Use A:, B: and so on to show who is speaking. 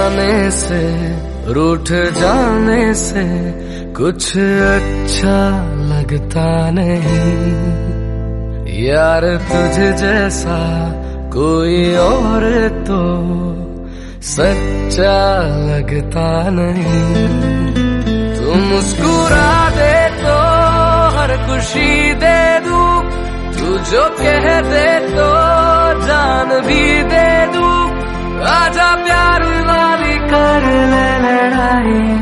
A: आने से रूठ जाने से कुछ अच्छा लगता नहीं यार, तुझे जैसा कोई और तो सच्चा लगता नहीं। तू मुस्कुरा दे तो हर खुशी दे दूं, तू जो कह दे तो जान भी दे दूं। आजा प्यार वाली कर ले लड़ाई।